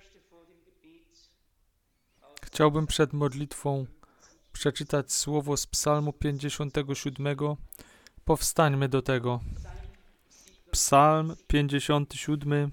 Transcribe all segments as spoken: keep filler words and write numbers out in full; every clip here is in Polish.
Chciałbym przed modlitwą przeczytać słowo z Psalmu pięćdziesiątego siódmego. Powstańmy do tego. Psalm pięćdziesiąty siódmy.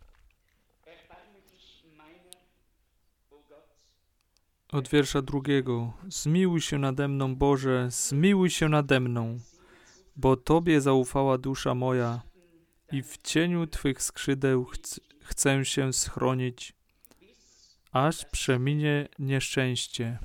Od wiersza drugiego. Zmiłuj się nade mną, Boże, zmiłuj się nade mną, bo Tobie zaufała dusza moja i w cieniu Twych skrzydeł ch- chcę się schronić, aż przeminie nieszczęście.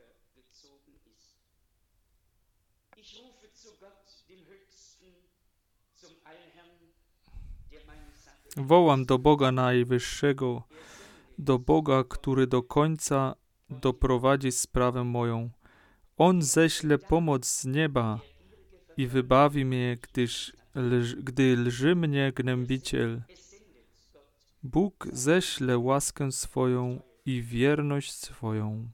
Wołam do Boga Najwyższego, do Boga, który do końca doprowadzi sprawę moją. On ześle pomoc z nieba i wybawi mnie, gdyż, lż, gdy lży mnie gnębiciel. Bóg ześle łaskę swoją i wierność swoją.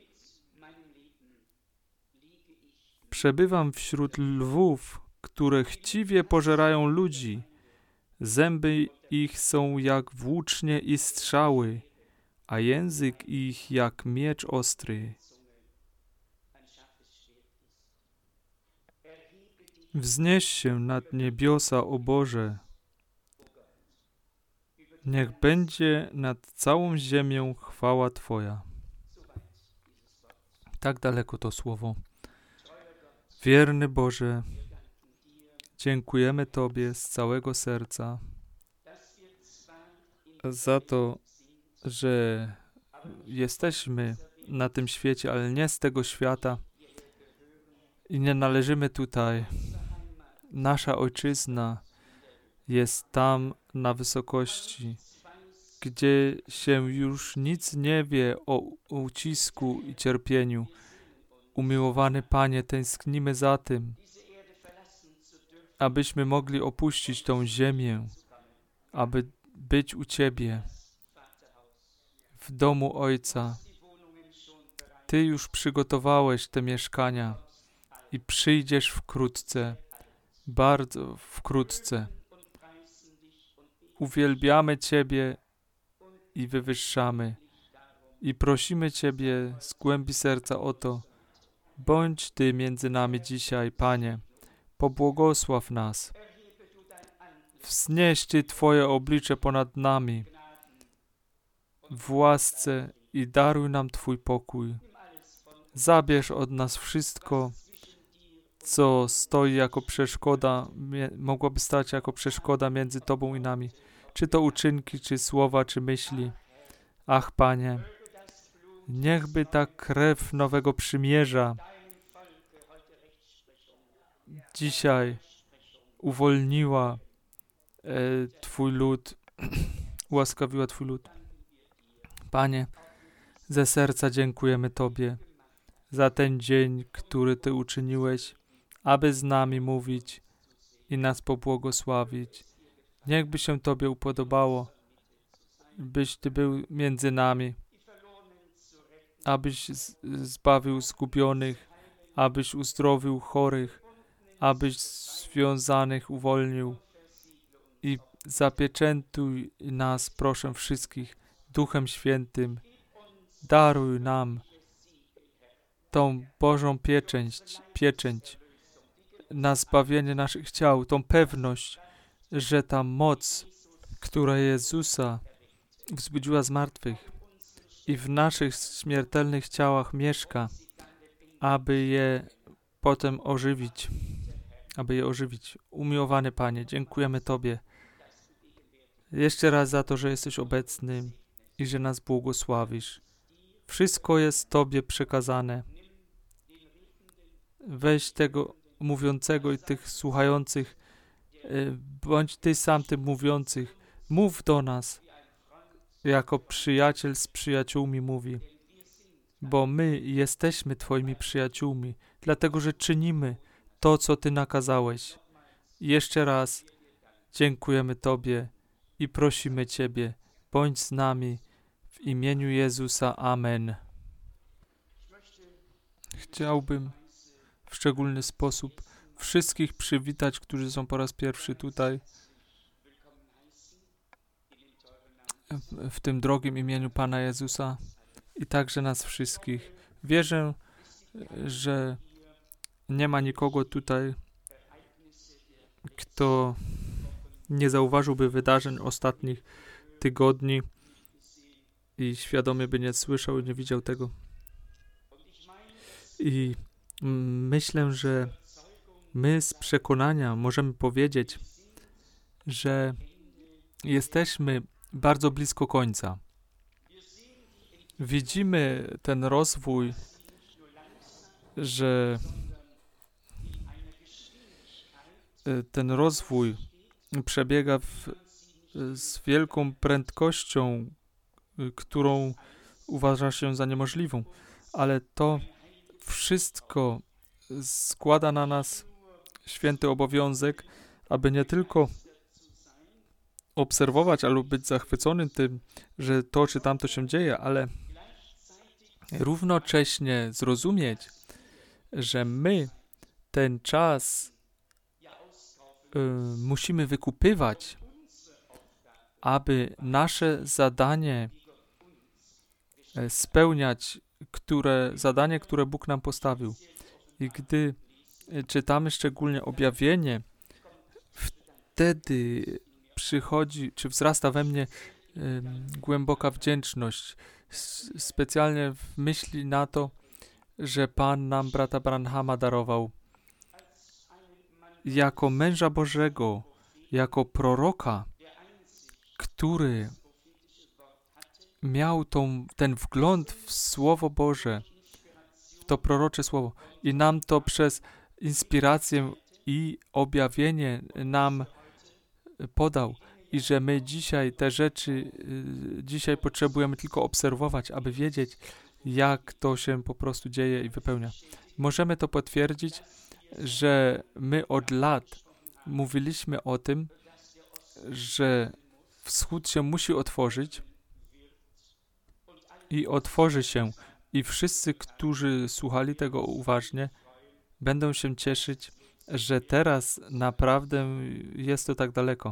Przebywam wśród lwów, które chciwie pożerają ludzi. Zęby ich są jak włócznie i strzały, a język ich jak miecz ostry. Wznieś się nad niebiosa, o Boże. Niech będzie nad całą ziemią chwała Twoja. Tak daleko to słowo. Wierny Boże, dziękujemy Tobie z całego serca za to, że jesteśmy na tym świecie, ale nie z tego świata i nie należymy tutaj. Nasza ojczyzna jest tam na wysokości, gdzie się już nic nie wie o ucisku i cierpieniu. Umiłowany Panie, tęsknimy za tym, abyśmy mogli opuścić tą ziemię, aby być u Ciebie, w domu Ojca. Ty już przygotowałeś te mieszkania i przyjdziesz wkrótce, bardzo wkrótce. Uwielbiamy Ciebie i wywyższamy i prosimy Ciebie z głębi serca o to, bądź Ty między nami dzisiaj, Panie, pobłogosław nas. Wznieś Ty Twoje oblicze ponad nami w łasce i daruj nam Twój pokój. Zabierz od nas wszystko, co stoi jako przeszkoda, mogłaby stać jako przeszkoda między Tobą i nami. Czy to uczynki, czy słowa, czy myśli. Ach, Panie, niechby ta krew nowego przymierza dzisiaj uwolniła e, Twój lud, ułaskawiła Twój lud. Panie, ze serca dziękujemy Tobie za ten dzień, który Ty uczyniłeś, aby z nami mówić i nas pobłogosławić. Niechby się Tobie upodobało, byś Ty był między nami, abyś z- zbawił zgubionych, abyś uzdrowił chorych, abyś związanych uwolnił i zapieczętuj nas, proszę wszystkich, Duchem Świętym. Daruj nam tą Bożą pieczęć, pieczęć na zbawienie naszych ciał, tą pewność, że ta moc, która Jezusa wzbudziła z martwych i w naszych śmiertelnych ciałach mieszka, aby je potem ożywić, aby je ożywić. Umiłowany Panie, dziękujemy Tobie jeszcze raz za to, że jesteś obecny i że nas błogosławisz. Wszystko jest Tobie przekazane. Weź tego mówiącego i tych słuchających, bądź Ty sam tym mówiących. Mów do nas, jako przyjaciel z przyjaciółmi mówi. Bo my jesteśmy Twoimi przyjaciółmi, dlatego, że czynimy to, co Ty nakazałeś. Jeszcze raz dziękujemy Tobie i prosimy Ciebie, bądź z nami w imieniu Jezusa. Amen. Chciałbym w szczególny sposób wszystkich przywitać, którzy są po raz pierwszy tutaj w tym drogim imieniu Pana Jezusa i także nas wszystkich. Wierzę, że nie ma nikogo tutaj, kto nie zauważyłby wydarzeń ostatnich tygodni i świadomie by nie słyszał i nie widział tego. I myślę, że my z przekonania możemy powiedzieć, że jesteśmy bardzo blisko końca. Widzimy ten rozwój, że ten rozwój przebiega w, z wielką prędkością, którą uważa się za niemożliwą, ale to wszystko składa na nas święty obowiązek, aby nie tylko obserwować albo być zachwyconym tym, że to czy tamto się dzieje, ale równocześnie zrozumieć, że my ten czas y, musimy wykupywać, aby nasze zadanie y, spełniać, które, zadanie, które Bóg nam postawił. I gdy y, czytamy szczególnie objawienie, wtedy przychodzi, czy wzrasta we mnie y, głęboka wdzięczność, S- specjalnie w myśli na to, że Pan nam brata Branhama darował jako męża Bożego, jako proroka, który miał tą, ten wgląd w Słowo Boże, w to prorocze Słowo i nam to przez inspirację i objawienie nam podał i że my dzisiaj te rzeczy, y, dzisiaj potrzebujemy tylko obserwować, aby wiedzieć, jak to się po prostu dzieje i wypełnia. Możemy to potwierdzić, że my od lat mówiliśmy o tym, że wschód się musi otworzyć i otworzy się i wszyscy, którzy słuchali tego uważnie, będą się cieszyć, że teraz naprawdę jest to tak daleko.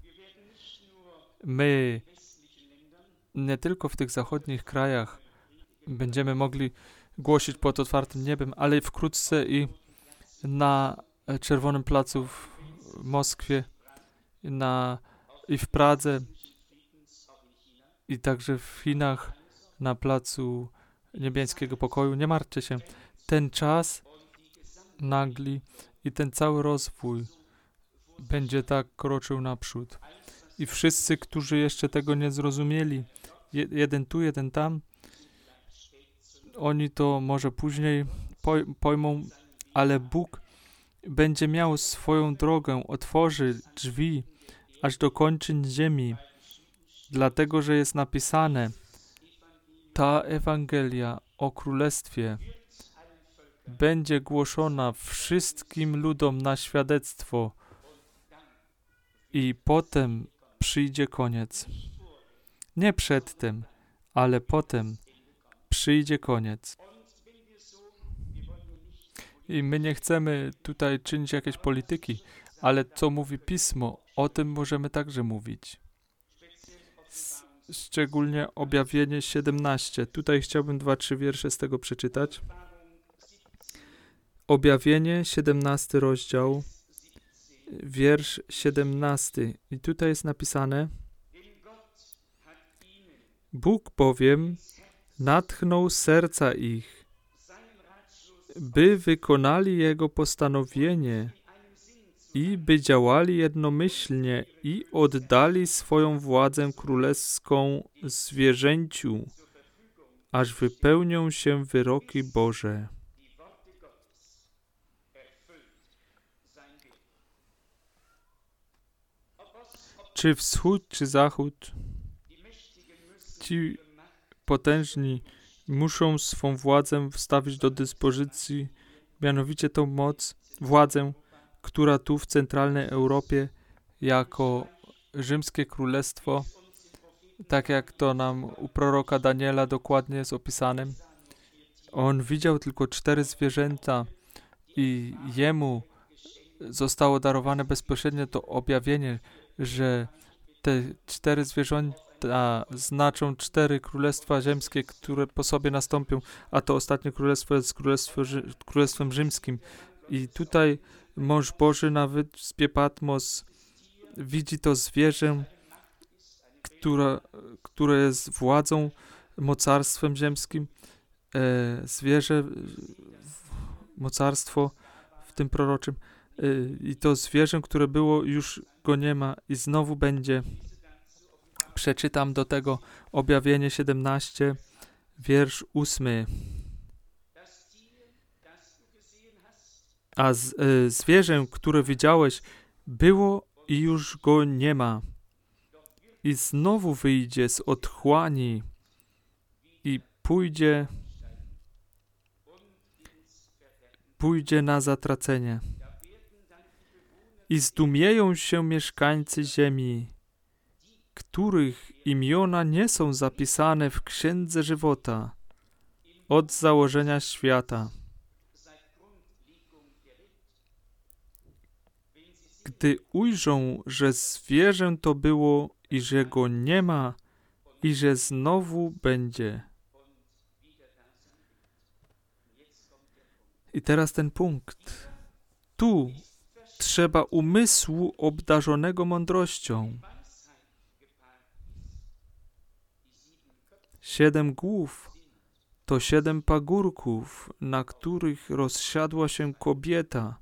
My nie tylko w tych zachodnich krajach będziemy mogli głosić pod otwartym niebem, ale i wkrótce i na Czerwonym Placu w Moskwie, na, i w Pradze, i także w Chinach na Placu Niebiańskiego Pokoju. Nie martwcie się. Ten czas nagli i ten cały rozwój będzie tak kroczył naprzód. I wszyscy, którzy jeszcze tego nie zrozumieli, jeden tu, jeden tam, oni to może później poj- pojmą, ale Bóg będzie miał swoją drogę, otworzy drzwi aż do kończyn ziemi, dlatego, że jest napisane, ta Ewangelia o Królestwie będzie głoszona wszystkim ludom na świadectwo i potem przyjdzie koniec. Nie przedtem, ale potem przyjdzie koniec. I my nie chcemy tutaj czynić jakiejś polityki, ale co mówi Pismo, o tym możemy także mówić. S- szczególnie objawienie siedemnaście. Tutaj chciałbym dwa, trzy wiersze z tego przeczytać. Objawienie, siedemnasty rozdział, wiersz siedemnasty. I tutaj jest napisane: Bóg bowiem natchnął serca ich, by wykonali Jego postanowienie i by działali jednomyślnie i oddali swoją władzę królewską zwierzęciu, aż wypełnią się wyroki Boże. Czy wschód, czy zachód, ci potężni muszą swą władzę wstawić do dyspozycji, mianowicie tą moc, władzę, która tu w centralnej Europie jako rzymskie królestwo, tak jak to nam u proroka Daniela dokładnie jest opisane. On widział tylko cztery zwierzęta i jemu zostało darowane bezpośrednio to objawienie, że te cztery zwierzę, święta znaczą cztery królestwa ziemskie, które po sobie nastąpią, a to ostatnie królestwo jest królestwo, królestwem rzymskim. I tutaj mąż Boży na wyspie Patmos widzi to zwierzę, która, które jest władzą, mocarstwem ziemskim. E, zwierzę, mocarstwo w tym proroczym. E, I to zwierzę, które było, już go nie ma i znowu będzie. Przeczytam do tego Objawienie siedemnaście, wiersz ósmy. A z, e, zwierzę, które widziałeś, było i już go nie ma. I znowu wyjdzie z otchłani i pójdzie, pójdzie na zatracenie. I zdumieją się mieszkańcy ziemi, których imiona nie są zapisane w Księdze Żywota od założenia świata. Gdy ujrzą, że zwierzę to było i że go nie ma i że znowu będzie. I teraz ten punkt. Tu trzeba umysłu obdarzonego mądrością. Siedem głów to siedem pagórków, na których rozsiadła się kobieta.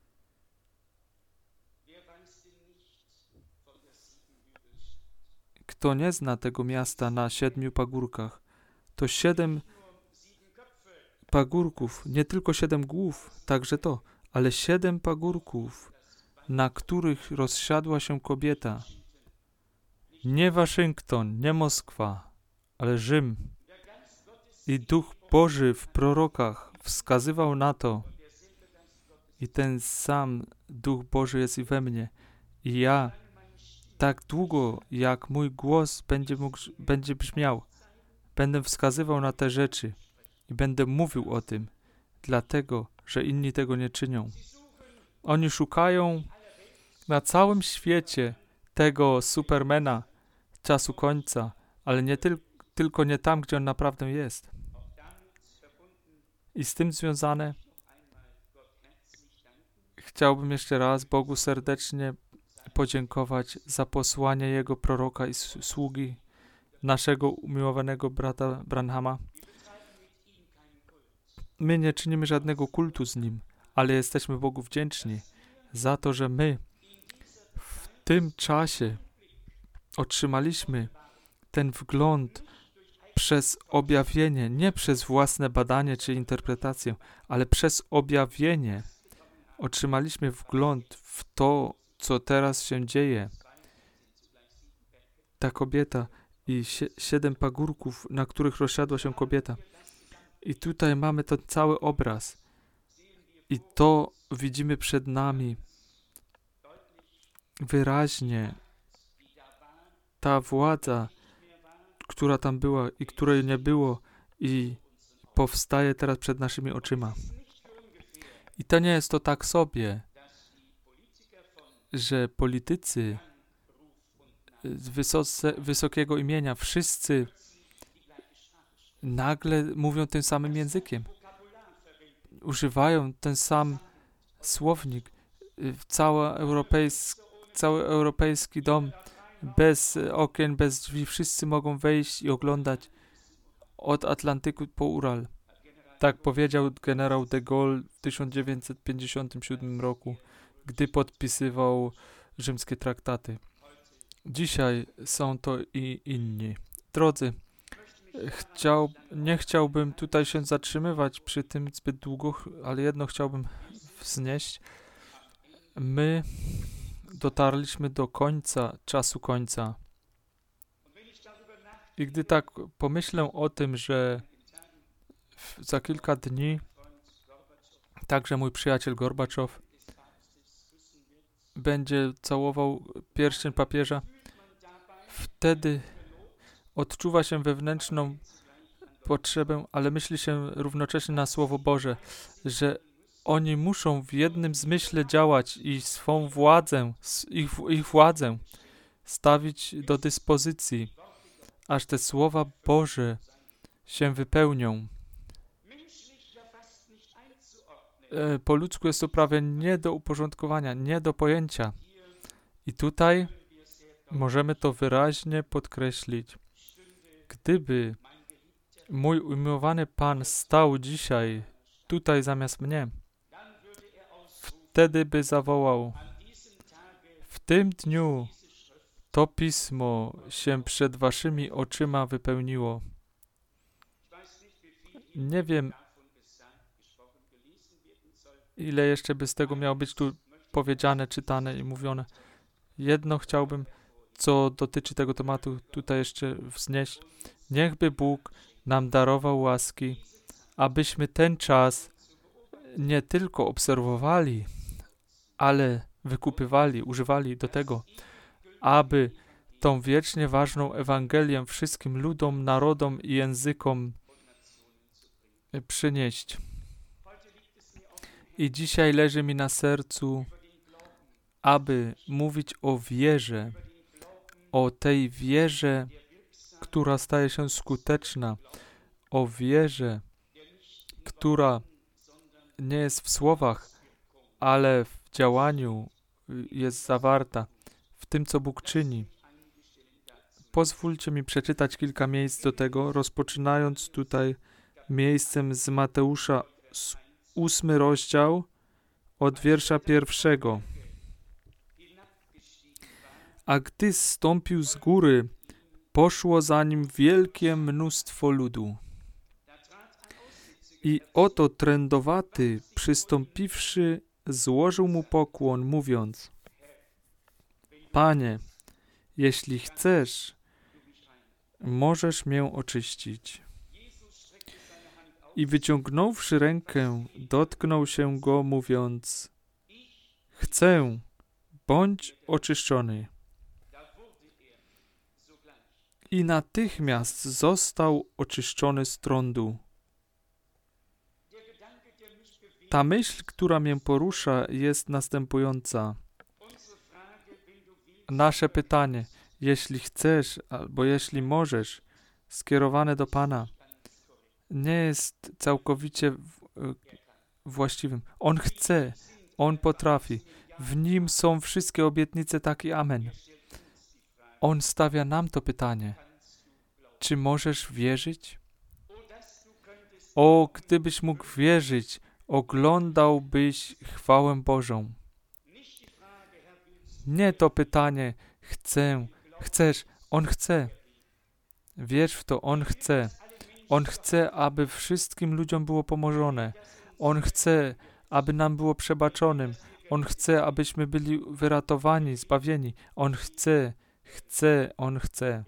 Kto nie zna tego miasta na siedmiu pagórkach, to siedem pagórków, nie tylko siedem głów, także to, ale siedem pagórków, na których rozsiadła się kobieta. Nie Waszyngton, nie Moskwa, ale Rzym. I Duch Boży w prorokach wskazywał na to. I ten sam Duch Boży jest i we mnie. I ja, tak długo jak mój głos będzie, mógł, będzie brzmiał, będę wskazywał na te rzeczy i będę mówił o tym, dlatego, że inni tego nie czynią. Oni szukają na całym świecie tego Supermana czasu końca, ale nie tyl- tylko nie tam, gdzie on naprawdę jest. I z tym związane chciałbym jeszcze raz Bogu serdecznie podziękować za posłanie Jego proroka i sługi, naszego umiłowanego brata Branhama. My nie czynimy żadnego kultu z nim, ale jesteśmy Bogu wdzięczni za to, że my w tym czasie otrzymaliśmy ten wgląd przez objawienie, nie przez własne badanie czy interpretację, ale przez objawienie otrzymaliśmy wgląd w to, co teraz się dzieje. Ta kobieta i si- siedem pagórków, na których rozsiadła się kobieta. I tutaj mamy ten cały obraz. I to widzimy przed nami wyraźnie. Ta władza, która tam była i której nie było i powstaje teraz przed naszymi oczyma. I to nie jest to tak sobie, że politycy z wysoce, wysokiego imienia, wszyscy nagle mówią tym samym językiem. Używają ten sam słownik. Cały europejski, cały europejski dom bez okien, bez drzwi, wszyscy mogą wejść i oglądać od Atlantyku po Ural. Tak powiedział generał de Gaulle w tysiąc dziewięćset pięćdziesiątym siódmym roku, gdy podpisywał rzymskie traktaty. Dzisiaj są to i inni. Drodzy, chciał, nie chciałbym tutaj się zatrzymywać przy tym zbyt długo, ale jedno chciałbym wznieść. My dotarliśmy do końca, czasu końca. I gdy tak pomyślę o tym, że za kilka dni także mój przyjaciel Gorbaczow będzie całował pierścień papieża, wtedy odczuwa się wewnętrzną potrzebę, ale myśli się równocześnie na Słowo Boże, że oni muszą w jednym zmyśle działać i swą władzę, ich, ich władzę stawić do dyspozycji aż te słowa Boże się wypełnią. E, po ludzku jest to prawie nie do uporządkowania, nie do pojęcia. I tutaj możemy to wyraźnie podkreślić. Gdyby mój umiłowany Pan stał dzisiaj tutaj zamiast mnie, wtedy by zawołał: w tym dniu to pismo się przed waszymi oczyma wypełniło. Nie wiem, ile jeszcze by z tego miało być tu powiedziane, czytane i mówione. Jedno chciałbym, co dotyczy tego tematu, tutaj jeszcze wznieść. Niechby Bóg nam darował łaski, abyśmy ten czas nie tylko obserwowali, ale wykupywali, używali do tego, aby tą wiecznie ważną Ewangelię wszystkim ludom, narodom i językom przynieść. I dzisiaj leży mi na sercu, aby mówić o wierze, o tej wierze, która staje się skuteczna, o wierze, która nie jest w słowach, ale w działaniu jest zawarta, w tym, co Bóg czyni. Pozwólcie mi przeczytać kilka miejsc do tego, rozpoczynając tutaj miejscem z Mateusza, ósmy rozdział, od wiersza pierwszego. A gdy zstąpił z góry, poszło za nim wielkie mnóstwo ludu. I oto trędowaty, przystąpiwszy, złożył mu pokłon, mówiąc: Panie, jeśli chcesz, możesz mię oczyścić. I wyciągnąwszy rękę, dotknął się go, mówiąc: Chcę, bądź oczyszczony. I natychmiast został oczyszczony z trądu. Ta myśl, która mnie porusza, jest następująca. Nasze pytanie, jeśli chcesz, albo jeśli możesz, skierowane do Pana, nie jest całkowicie właściwym. On chce, On potrafi. W Nim są wszystkie obietnice, tak i amen. On stawia nam to pytanie. Czy możesz wierzyć? O, gdybyś mógł wierzyć, oglądałbyś chwałę Bożą. Nie to pytanie, chcę, chcesz, On chce. Wierz w to, On chce. On chce, aby wszystkim ludziom było pomożone. On chce, aby nam było przebaczonym. On chce, abyśmy byli wyratowani, zbawieni. On chce, chce, On chce.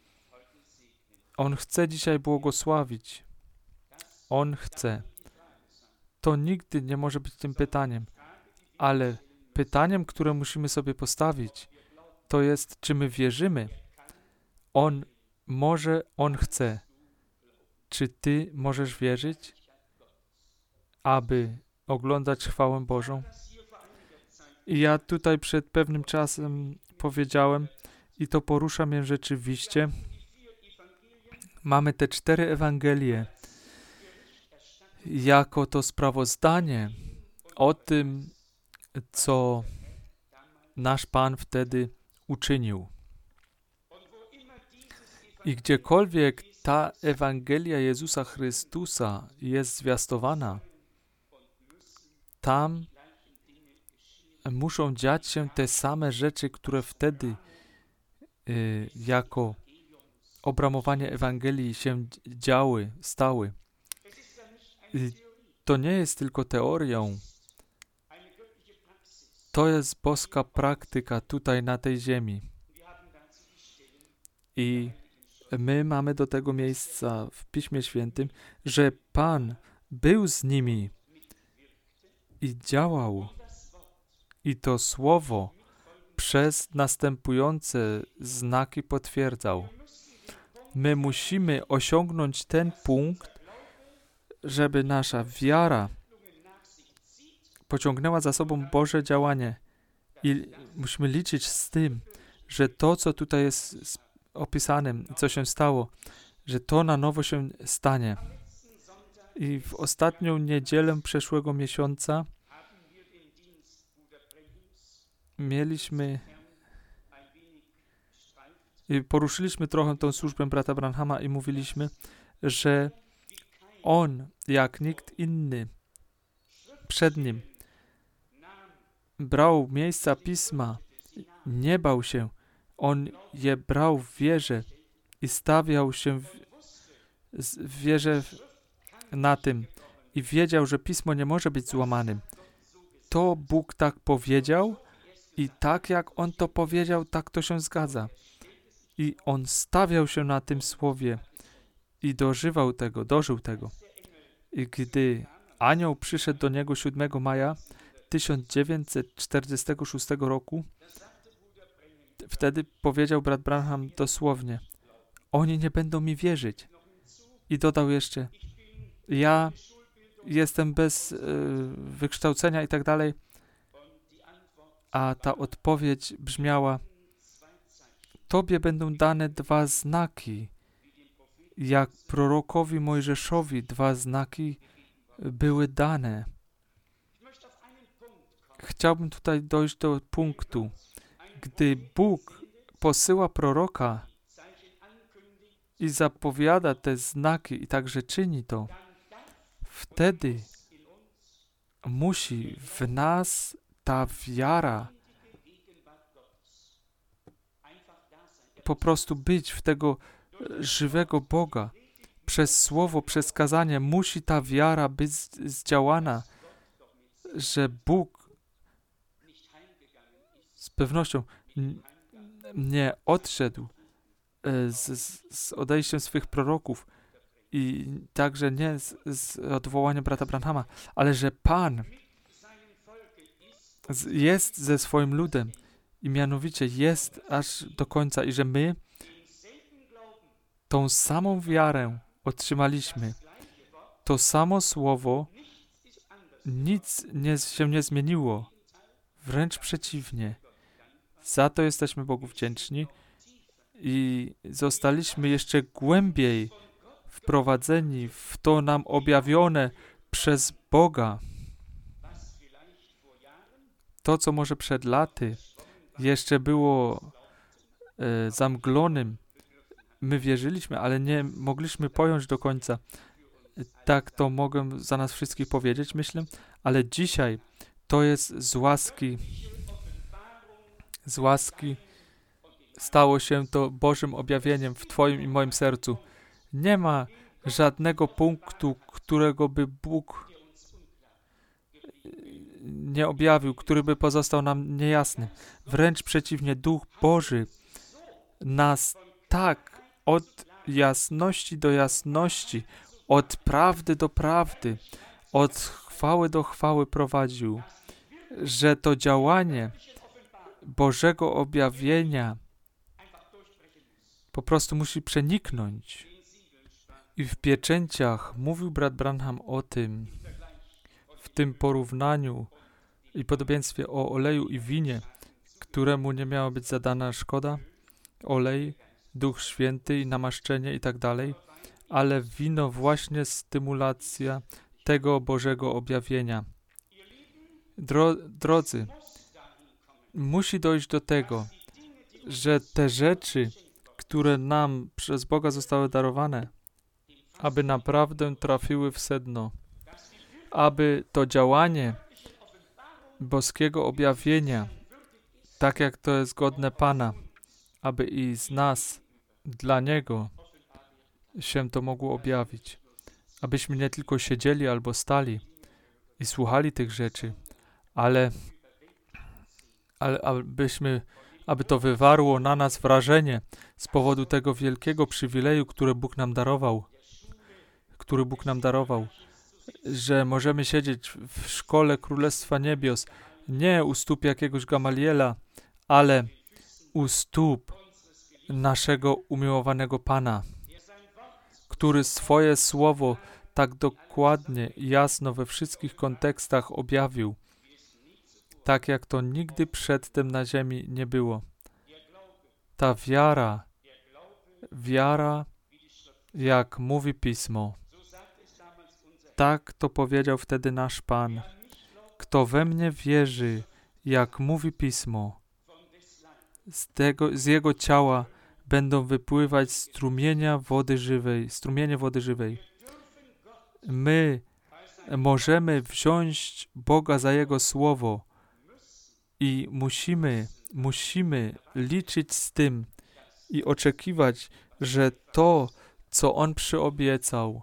On chce dzisiaj błogosławić. On chce. To nigdy nie może być tym pytaniem, ale pytaniem, które musimy sobie postawić, to jest, czy my wierzymy? On może, On chce. Czy ty możesz wierzyć, aby oglądać chwałę Bożą? I ja tutaj przed pewnym czasem powiedziałem, i to porusza mnie rzeczywiście, mamy te cztery Ewangelie jako to sprawozdanie o tym, co nasz Pan wtedy uczynił. I gdziekolwiek ta Ewangelia Jezusa Chrystusa jest zwiastowana, tam muszą dziać się te same rzeczy, które wtedy y, jako obramowanie Ewangelii się działy, stały. Y, to nie jest tylko teorią. To jest boska praktyka tutaj na tej ziemi. I my mamy do tego miejsca w Piśmie Świętym, że Pan był z nimi i działał. I to Słowo przez następujące znaki potwierdzał. My musimy osiągnąć ten punkt, żeby nasza wiara pociągnęła za sobą Boże działanie. I musimy liczyć z tym, że to, co tutaj jest opisanym, co się stało, że to na nowo się stanie. I w ostatnią niedzielę przeszłego miesiąca mieliśmy i poruszyliśmy trochę tą służbę brata Branhama i mówiliśmy, że on, jak nikt inny przed nim, brał miejsca Pisma, nie bał się. On je brał w wierze i stawiał się w, w wierze na tym i wiedział, że Pismo nie może być złamanym. To Bóg tak powiedział i tak jak On to powiedział, tak to się zgadza. I on stawiał się na tym słowie i dożywał tego, dożył tego. I gdy anioł przyszedł do niego siódmego maja tysiąc dziewięćset czterdziestego szóstego roku, wtedy powiedział brat Branham dosłownie: oni nie będą mi wierzyć. I dodał jeszcze: ja jestem bez y, wykształcenia i tak dalej. A ta odpowiedź brzmiała: tobie będą dane dwa znaki, jak prorokowi Mojżeszowi dwa znaki były dane. Chciałbym tutaj dojść do punktu. Gdy Bóg posyła proroka i zapowiada te znaki i także czyni to, wtedy musi w nas ta wiara po prostu być w tego żywego Boga. Przez słowo, przez kazanie musi ta wiara być zdziałana, że Bóg z pewnością nie odszedł z, z, z odejściem swych proroków i także nie z, z odwołaniem brata Branhama, ale że Pan z, jest ze swoim ludem i mianowicie jest aż do końca i że my tą samą wiarę otrzymaliśmy. To samo słowo, nic nie, się nie zmieniło. Wręcz przeciwnie. Za to jesteśmy Bogu wdzięczni i zostaliśmy jeszcze głębiej wprowadzeni w to nam objawione przez Boga. To, co może przed laty jeszcze było e, zamglonym, my wierzyliśmy, ale nie mogliśmy pojąć do końca. Tak to mogę za nas wszystkich powiedzieć, myślę, ale dzisiaj to jest z łaski, z łaski stało się to Bożym objawieniem w Twoim i moim sercu. Nie ma żadnego punktu, którego by Bóg nie objawił, który by pozostał nam niejasny. Wręcz przeciwnie, Duch Boży nas tak od jasności do jasności, od prawdy do prawdy, od chwały do chwały prowadził, że to działanie Bożego objawienia po prostu musi przeniknąć. I w pieczęciach mówił brat Branham o tym, w tym porównaniu i podobieństwie o oleju i winie, któremu nie miała być zadana szkoda, olej, Duch Święty i namaszczenie i tak dalej, ale wino właśnie stymulacja tego Bożego objawienia. Dro, drodzy, musi dojść do tego, że te rzeczy, które nam przez Boga zostały darowane, aby naprawdę trafiły w sedno, aby to działanie boskiego objawienia, tak jak to jest godne Pana, aby i z nas, dla Niego się to mogło objawić. Abyśmy nie tylko siedzieli albo stali i słuchali tych rzeczy, ale, ale abyśmy, aby to wywarło na nas wrażenie z powodu tego wielkiego przywileju, który Bóg nam darował, który Bóg nam darował, że możemy siedzieć w szkole Królestwa Niebios, nie u stóp jakiegoś Gamaliela, ale u stóp naszego umiłowanego Pana, który swoje słowo tak dokładnie i jasno we wszystkich kontekstach objawił, tak jak to nigdy przedtem na ziemi nie było. Ta wiara, Wiara, jak mówi Pismo. Tak to powiedział wtedy nasz Pan. Kto we mnie wierzy, jak mówi Pismo, z, tego, z jego ciała będą wypływać strumienia wody żywej, strumienie wody żywej. My możemy wziąć Boga za Jego słowo i musimy, musimy liczyć z tym i oczekiwać, że to, co On przyobiecał,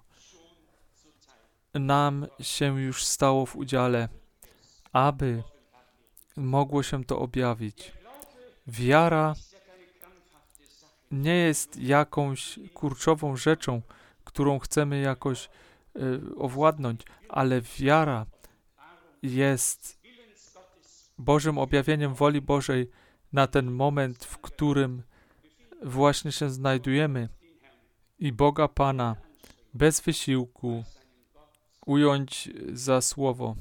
nam się już stało w udziale, aby mogło się to objawić. Wiara nie jest jakąś kurczową rzeczą, którą chcemy jakoś y, owładnąć, ale wiara jest Bożym objawieniem woli Bożej na ten moment, w którym właśnie się znajdujemy i Boga Pana bez wysiłku ująć za słowo.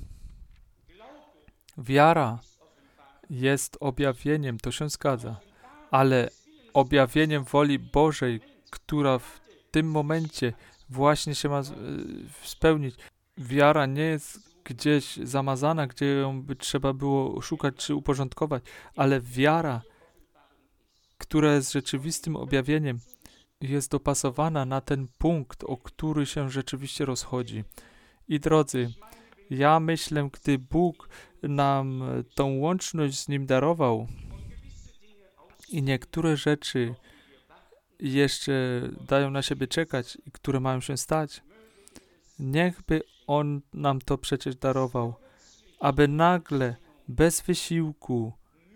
Wiara jest objawieniem, to się zgadza, ale objawieniem woli Bożej, która w tym momencie właśnie się ma spełnić. Wiara nie jest gdzieś zamazana, gdzie ją by trzeba było szukać czy uporządkować, ale wiara, która jest rzeczywistym objawieniem, jest dopasowana na ten punkt, o który się rzeczywiście rozchodzi. I drodzy, ja myślę, gdy Bóg nam tą łączność z Nim darował i niektóre rzeczy jeszcze dają na siebie czekać i które mają się stać, niechby On nam to przecież darował, aby nagle, bez wysiłku,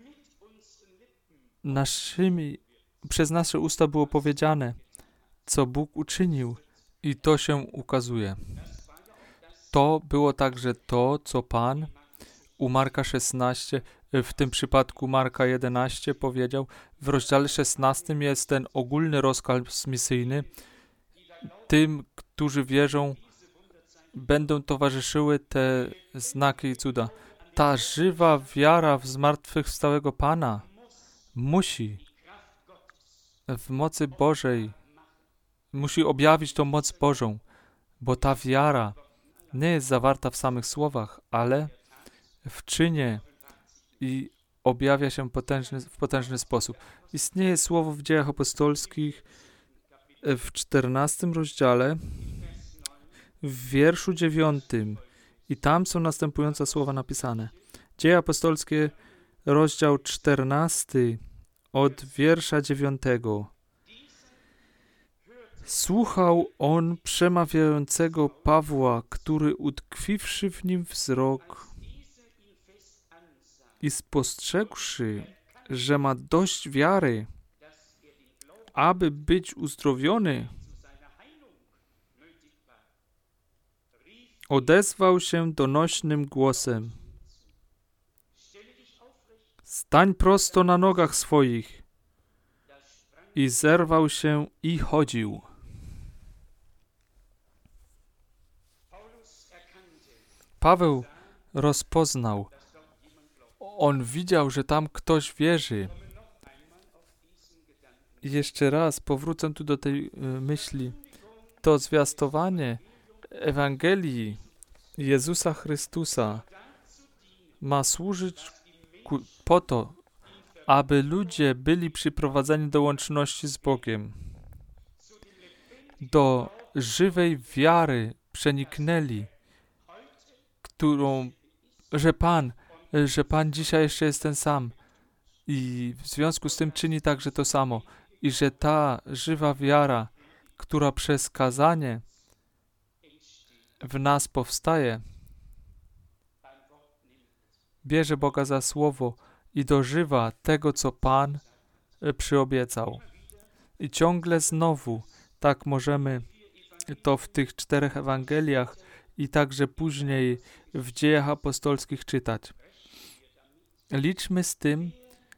naszymi, przez nasze usta było powiedziane, co Bóg uczynił i to się ukazuje. To było także to, co Pan u Marka szesnaście, w tym przypadku Marka jedenaście powiedział. W rozdziale szesnastym jest ten ogólny rozkaz misyjny. Tym, którzy wierzą, będą towarzyszyły te znaki i cuda. Ta żywa wiara w zmartwychwstałego Pana musi w mocy Bożej, musi objawić tą moc Bożą, bo ta wiara nie jest zawarta w samych słowach, ale w czynie i objawia się potężny, w potężny sposób. Istnieje słowo w Dziejach Apostolskich w czternastym rozdziale, w wierszu dziewiątym i tam są następujące słowa napisane. Dzieje Apostolskie, rozdział czternasty, od wiersza dziewiątego. Słuchał on przemawiającego Pawła, który utkwiwszy w nim wzrok i spostrzegłszy, że ma dość wiary, aby być uzdrowiony, odezwał się donośnym głosem: stań prosto na nogach swoich. I zerwał się i chodził. Paweł rozpoznał. On widział, że tam ktoś wierzy. I jeszcze raz powrócę tu do tej y, myśli. To zwiastowanie Ewangelii Jezusa Chrystusa ma służyć ku, po to, aby ludzie byli przyprowadzeni do łączności z Bogiem, do żywej wiary przeniknęli, którą, że Pan, że Pan dzisiaj jeszcze jest ten sam i w związku z tym czyni także to samo i że ta żywa wiara, która przez kazanie w nas powstaje, bierze Boga za słowo i dożywa tego, co Pan przyobiecał. I ciągle znowu tak możemy to w tych czterech Ewangeliach i także później w Dziejach Apostolskich czytać. Liczmy z tym,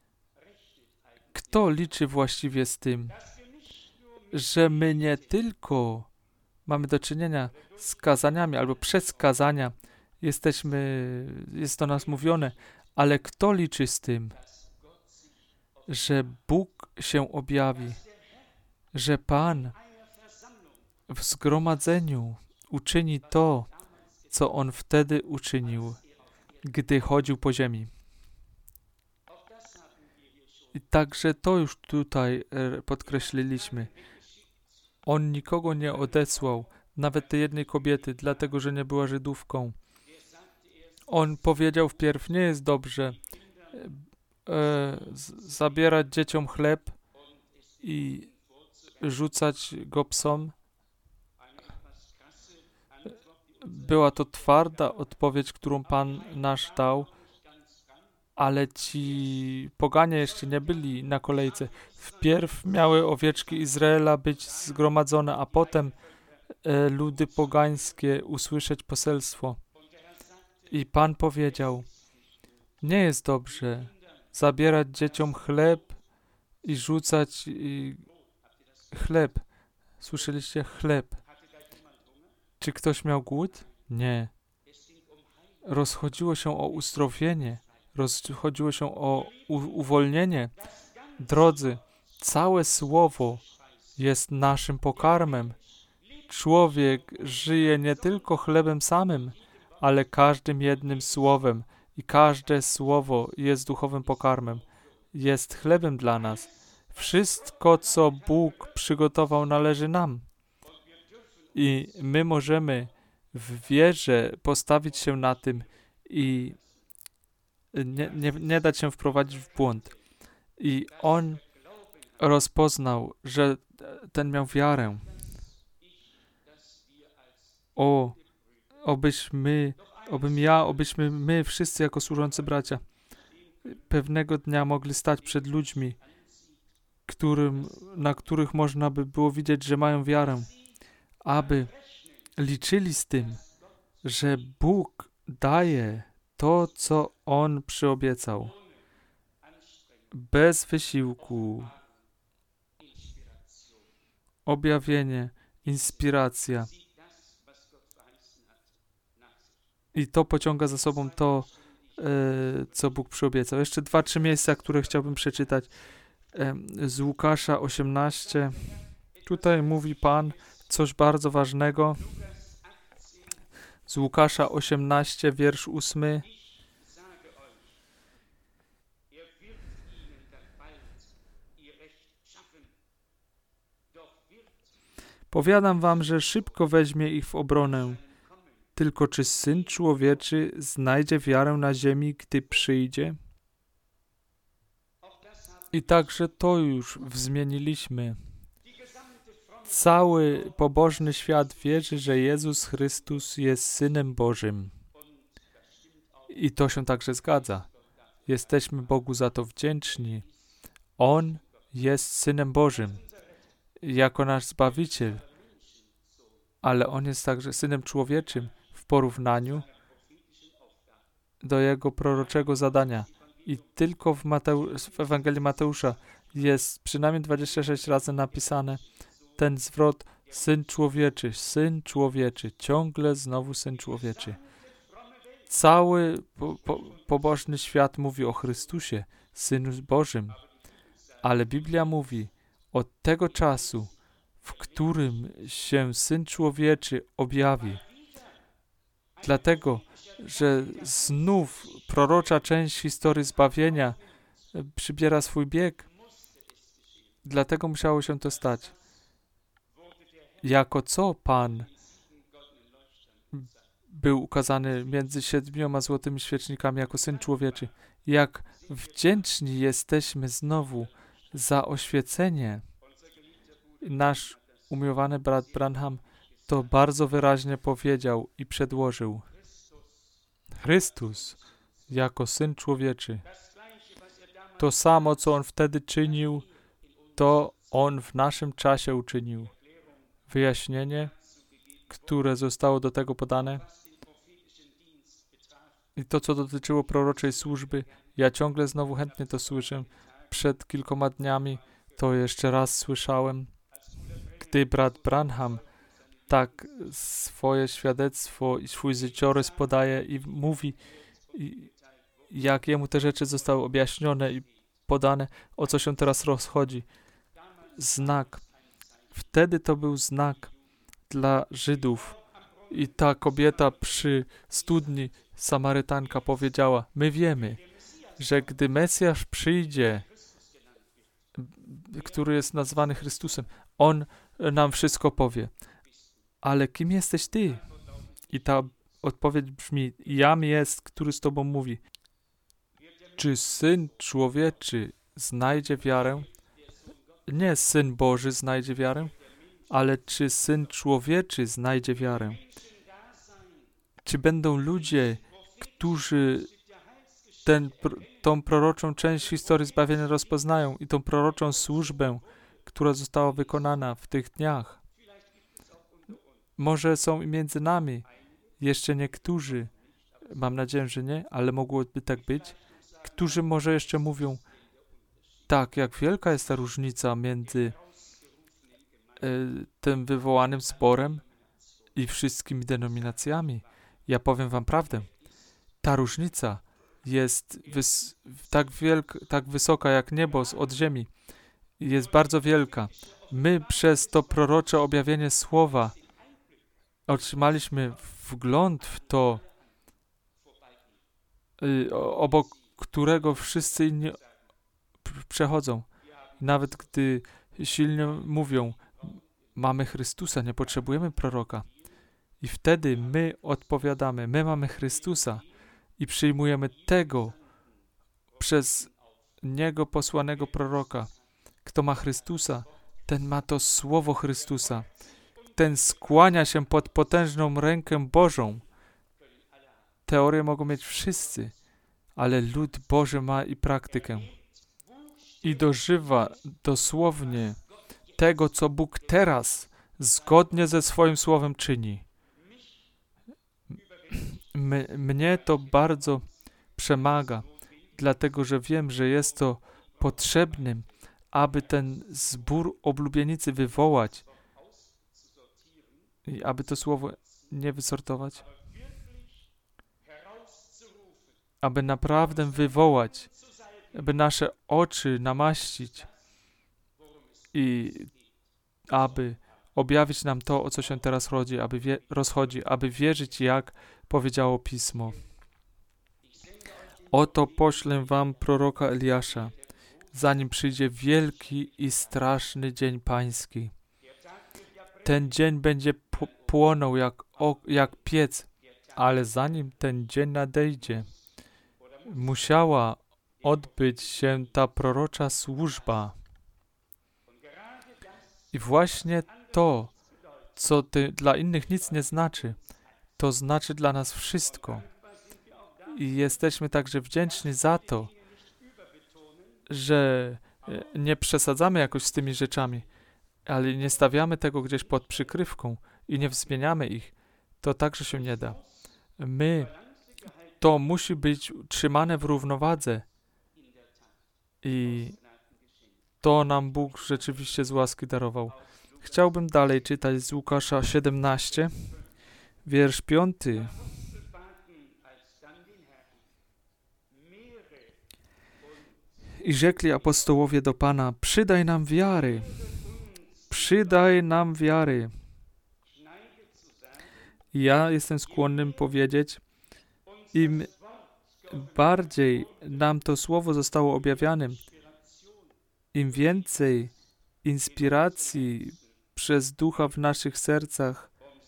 kto liczy właściwie z tym, że my nie tylko mamy do czynienia z kazaniami albo przez kazania jesteśmy, jest do nas mówione, ale kto liczy z tym, że Bóg się objawi, że Pan w zgromadzeniu uczyni to, co On wtedy uczynił, gdy chodził po ziemi. I także to już tutaj podkreśliliśmy. On nikogo nie odesłał, nawet tej jednej kobiety, dlatego, że nie była Żydówką. On powiedział wpierw, nie jest dobrze e, zabierać dzieciom chleb i rzucać go psom. Była to twarda odpowiedź, którą Pan nasz dał, ale ci poganie jeszcze nie byli na kolejce. Wpierw miały owieczki Izraela być zgromadzone, a potem e, ludy pogańskie usłyszeć poselstwo. I Pan powiedział, nie jest dobrze zabierać dzieciom chleb i rzucać i chleb. Słyszeliście? Chleb. Czy ktoś miał głód? Nie. Rozchodziło się o uzdrowienie. Rozchodziło się o u- uwolnienie. Drodzy, całe słowo jest naszym pokarmem. Człowiek żyje nie tylko chlebem samym, ale każdym jednym słowem. I każde słowo jest duchowym pokarmem. Jest chlebem dla nas. Wszystko, co Bóg przygotował, należy nam. I my możemy w wierze postawić się na tym i nie, nie, nie dać się wprowadzić w błąd. I on rozpoznał, że ten miał wiarę. O, obyśmy, obym ja, obyśmy my wszyscy jako służący bracia pewnego dnia mogli stać przed ludźmi, którym, na których można by było widzieć, że mają wiarę, aby liczyli z tym, że Bóg daje to, co On przyobiecał. Bez wysiłku. Objawienie, inspiracja. I to pociąga za sobą to, e, co Bóg przyobiecał. Jeszcze dwa, trzy miejsca, które chciałbym przeczytać. E, z Łukasza osiemnaście. Tutaj mówi Pan coś bardzo ważnego. Z Łukasza osiemnaście, wiersz ósmy. Powiadam wam, że szybko weźmie ich w obronę. Tylko czy Syn Człowieczy znajdzie wiarę na ziemi, gdy przyjdzie? I także to już wzmieniliśmy. Cały pobożny świat wierzy, że Jezus Chrystus jest Synem Bożym. I to się także zgadza. Jesteśmy Bogu za to wdzięczni. On jest Synem Bożym, jako nasz Zbawiciel, ale On jest także Synem Człowieczym w porównaniu do Jego proroczego zadania. I tylko w, Mateu- w Ewangelii Mateusza jest przynajmniej dwadzieścia sześć razy napisane ten zwrot Syn Człowieczy, Syn Człowieczy, ciągle znowu Syn Człowieczy. Cały po, po, pobożny świat mówi o Chrystusie, Synu Bożym, ale Biblia mówi od tego czasu, w którym się Syn Człowieczy objawi. Dlatego, że znów prorocza część historii zbawienia przybiera swój bieg. Dlatego musiało się to stać. Jako co Pan był ukazany między siedmioma złotymi świecznikami jako Syn Człowieczy. Jak wdzięczni jesteśmy znowu za oświecenie. Nasz umiłowany brat Branham to bardzo wyraźnie powiedział i przedłożył. Chrystus jako Syn Człowieczy. To samo, co On wtedy czynił, to On w naszym czasie uczynił. Wyjaśnienie, które zostało do tego podane i to, co dotyczyło proroczej służby, ja ciągle znowu chętnie to słyszę. Przed kilkoma dniami to jeszcze raz słyszałem, gdy brat Branham tak swoje świadectwo i swój życiorys podaje i mówi, i jak jemu te rzeczy zostały objaśnione i podane, o co się teraz rozchodzi. Znak, Wtedy to był znak dla Żydów. I ta kobieta przy studni, Samarytanka, powiedziała, my wiemy, że gdy Mesjasz przyjdzie, który jest nazwany Chrystusem, On nam wszystko powie. Ale kim jesteś Ty? I ta odpowiedź brzmi, jam jest, który z Tobą mówi. Czy Syn Człowieczy znajdzie wiarę? Nie Syn Boży znajdzie wiarę, ale czy Syn Człowieczy znajdzie wiarę? Czy będą ludzie, którzy ten, tą proroczą część historii zbawienia rozpoznają i tą proroczą służbę, która została wykonana w tych dniach? Może są i między nami jeszcze niektórzy, mam nadzieję, że nie, ale mogłoby tak być, którzy może jeszcze mówią, tak, jak wielka jest ta różnica między y, tym wywołanym zborem i wszystkimi denominacjami. Ja powiem wam prawdę. Ta różnica jest wys- tak, wielk- tak wysoka jak niebo od ziemi. Jest bardzo wielka. My przez to prorocze objawienie słowa otrzymaliśmy wgląd w to, y, obok którego wszyscy inni przechodzą. Nawet gdy silnie mówią, mamy Chrystusa, nie potrzebujemy proroka. I wtedy my odpowiadamy, my mamy Chrystusa i przyjmujemy tego przez Niego posłanego proroka. Kto ma Chrystusa, ten ma to słowo Chrystusa. Ten skłania się pod potężną rękę Bożą. Teorię mogą mieć wszyscy, ale lud Boży ma i praktykę. I dożywa dosłownie tego, co Bóg teraz zgodnie ze swoim słowem czyni. M- mnie to bardzo przemaga, dlatego że wiem, że jest to potrzebnym, aby ten zbór oblubienicy wywołać i aby to słowo nie wysortować, aby naprawdę wywołać, aby nasze oczy namaścić i aby objawić nam to, o co się teraz rodzi, aby wie, rozchodzi, aby wierzyć, jak powiedziało Pismo. Oto poślę wam proroka Eliasza, zanim przyjdzie wielki i straszny dzień pański. Ten dzień będzie płonął jak, jak piec, ale zanim ten dzień nadejdzie, musiała odbyć się ta prorocza służba. I właśnie to, co ty, dla innych nic nie znaczy, to znaczy dla nas wszystko. I jesteśmy także wdzięczni za to, że nie przesadzamy jakoś z tymi rzeczami, ale nie stawiamy tego gdzieś pod przykrywką i nie wzmieniamy ich. To także się nie da. My, to musi być trzymane w równowadze i to nam Bóg rzeczywiście z łaski darował. Chciałbym dalej czytać z Łukasza siedemnaście, wiersz piąty. I rzekli apostołowie do Pana, przydaj nam wiary, przydaj nam wiary. Ja jestem skłonnym powiedzieć, im bardziej nam to słowo zostało objawianym, im więcej inspiracji przez Ducha w naszych sercach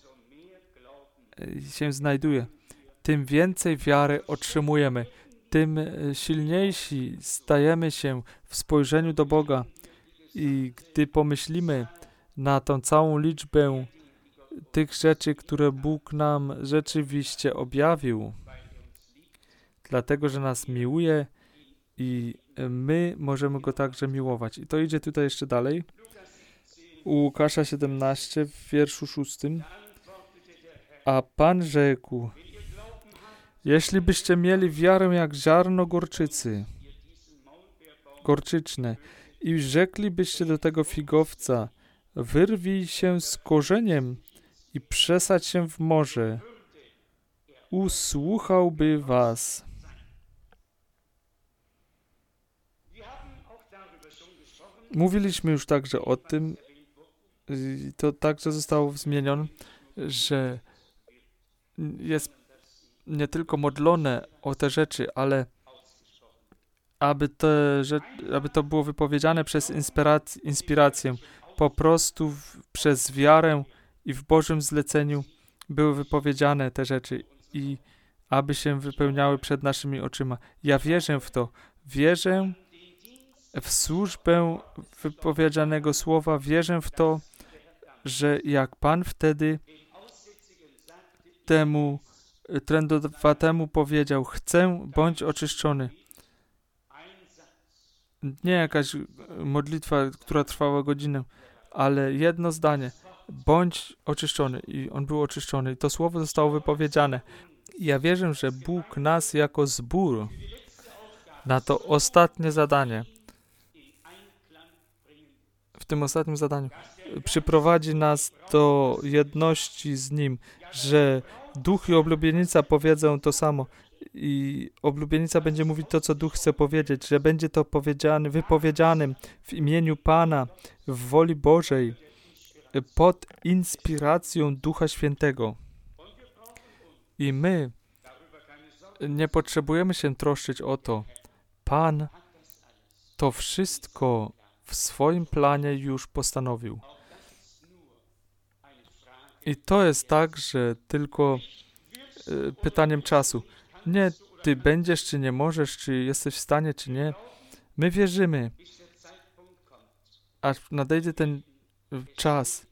się znajduje, tym więcej wiary otrzymujemy, tym silniejsi stajemy się w spojrzeniu do Boga. I gdy pomyślimy na tą całą liczbę tych rzeczy, które Bóg nam rzeczywiście objawił, dlatego, że nas miłuje i my możemy Go także miłować. I to idzie tutaj jeszcze dalej. U Łukasza siedemnaście, w wierszu szóstym. A Pan rzekł, jeśli byście mieli wiarę jak ziarno gorczycy, gorczyczne i rzeklibyście do tego figowca, wyrwij się z korzeniem i przesadź się w morze, usłuchałby was. Mówiliśmy już także o tym, I to także zostało zmienione, że jest nie tylko modlone o te rzeczy, ale aby, te, że, aby to było wypowiedziane przez inspirac- inspirację, po prostu w, przez wiarę i w Bożym zleceniu były wypowiedziane te rzeczy i aby się wypełniały przed naszymi oczyma. Ja wierzę w to. Wierzę w służbę wypowiedzianego słowa. Wierzę w to, że jak Pan wtedy temu trędowatemu powiedział, chcę, bądź oczyszczony. Nie jakaś modlitwa, która trwała godzinę, ale jedno zdanie, bądź oczyszczony. I on był oczyszczony. I to słowo zostało wypowiedziane. I ja wierzę, że Bóg nas jako zbór na to ostatnie zadanie, w tym ostatnim zadaniu, przyprowadzi nas do jedności z Nim, że Duch i oblubienica powiedzą to samo i oblubienica będzie mówić to, co Duch chce powiedzieć, że będzie to powiedziane, wypowiedzianym w imieniu Pana, w woli Bożej, pod inspiracją Ducha Świętego. I my nie potrzebujemy się troszczyć o to. Pan to wszystko w swoim planie już postanowił. I to jest tak, że tylko y, pytaniem czasu. Nie ty będziesz, czy nie możesz, czy jesteś w stanie, czy nie. My wierzymy, aż nadejdzie ten czas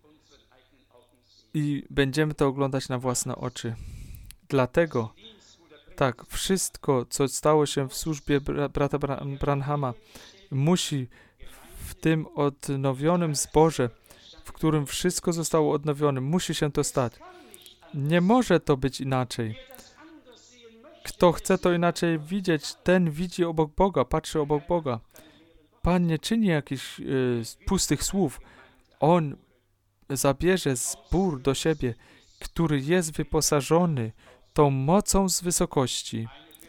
i będziemy to oglądać na własne oczy. Dlatego, tak, wszystko, co stało się w służbie bra- brata Bra- Branhama, musi w tym odnowionym zborze, w którym wszystko zostało odnowione, musi się to stać. Nie może to być inaczej. Kto chce to inaczej widzieć, ten widzi obok Boga, patrzy obok Boga. Pan nie czyni jakichś y, pustych słów. On zabierze zbór do siebie, który jest wyposażony tą mocą z wysokości.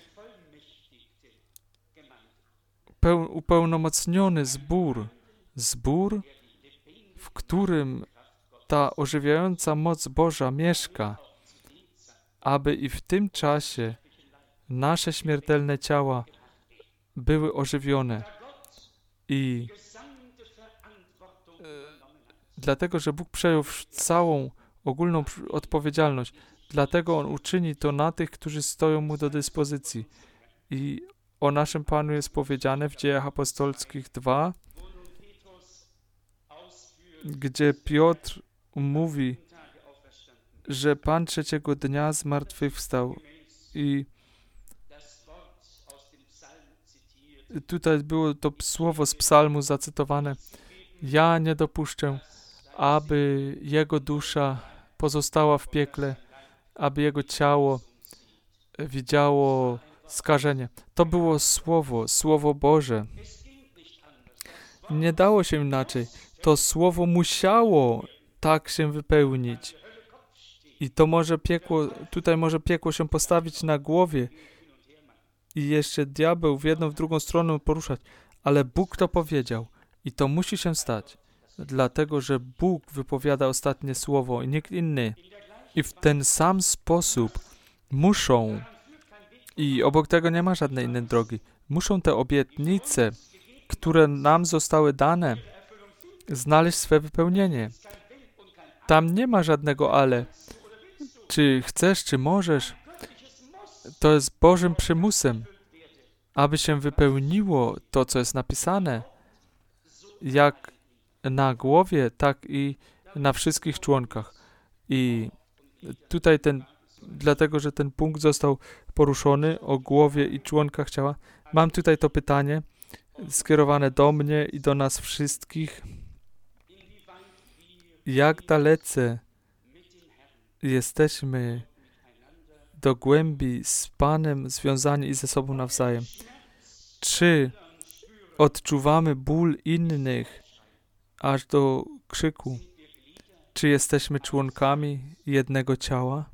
Peł, upełnomocniony zbór. Zbór, w którym ta ożywiająca moc Boża mieszka, aby i w tym czasie nasze śmiertelne ciała były ożywione. I e, dlatego, że Bóg przejął całą ogólną odpowiedzialność, dlatego On uczyni to na tych, którzy stoją Mu do dyspozycji. I o naszym Panu jest powiedziane w Dziejach Apostolskich dwa, gdzie Piotr mówi, że Pan trzeciego dnia zmartwychwstał. I tutaj było to słowo z psalmu zacytowane. Ja nie dopuszczę, aby jego dusza pozostała w piekle, aby jego ciało widziało skażenie. To było słowo, słowo Boże. Nie dało się inaczej. To słowo musiało tak się wypełnić. I to może piekło, tutaj może piekło się postawić na głowie i jeszcze diabeł w jedną, w drugą stronę poruszać. Ale Bóg to powiedział i to musi się stać. Dlatego, że Bóg wypowiada ostatnie słowo i nikt inny. I w ten sam sposób muszą, i obok tego nie ma żadnej innej drogi, muszą te obietnice, które nam zostały dane, znaleźć swe wypełnienie. Tam nie ma żadnego ale. Czy chcesz, czy możesz. To jest Bożym przymusem, aby się wypełniło to, co jest napisane, jak na głowie, tak i na wszystkich członkach. I tutaj ten, dlatego, że ten punkt został poruszony o głowie i członkach ciała, mam tutaj to pytanie skierowane do mnie i do nas wszystkich. Jak dalece jesteśmy do głębi z Panem związani i ze sobą nawzajem? Czy odczuwamy ból innych aż do krzyku? Czy jesteśmy członkami jednego ciała?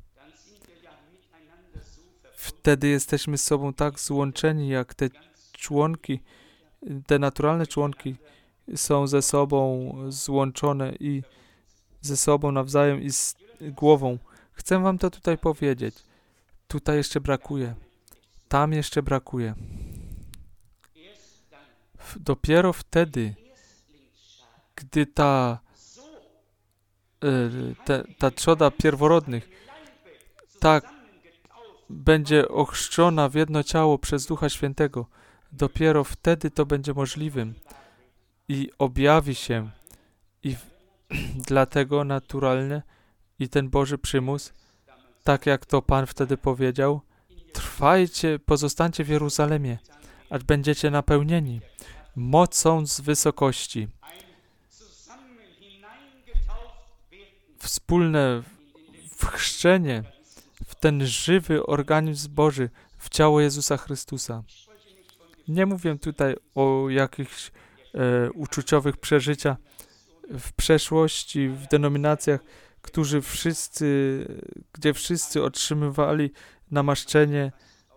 Wtedy jesteśmy z sobą tak złączeni, jak te członki, te naturalne członki są ze sobą złączone i ze sobą nawzajem i z głową. Chcę wam to tutaj powiedzieć. Tutaj jeszcze brakuje. Tam jeszcze brakuje. Dopiero wtedy, gdy ta, te, ta trzoda pierworodnych tak będzie ochrzczona w jedno ciało przez Ducha Świętego, dopiero wtedy to będzie możliwym i objawi się. I w, dlatego naturalnie i ten Boży przymus, tak jak to Pan wtedy powiedział, trwajcie, pozostańcie w Jeruzalemie, aż będziecie napełnieni mocą z wysokości. Wspólne wchrzczenie w ten żywy organizm Boży, w ciało Jezusa Chrystusa. Nie mówię tutaj o jakichś e, uczuciowych przeżyciach w przeszłości, w denominacjach, którzy wszyscy, gdzie wszyscy otrzymywali namaszczenie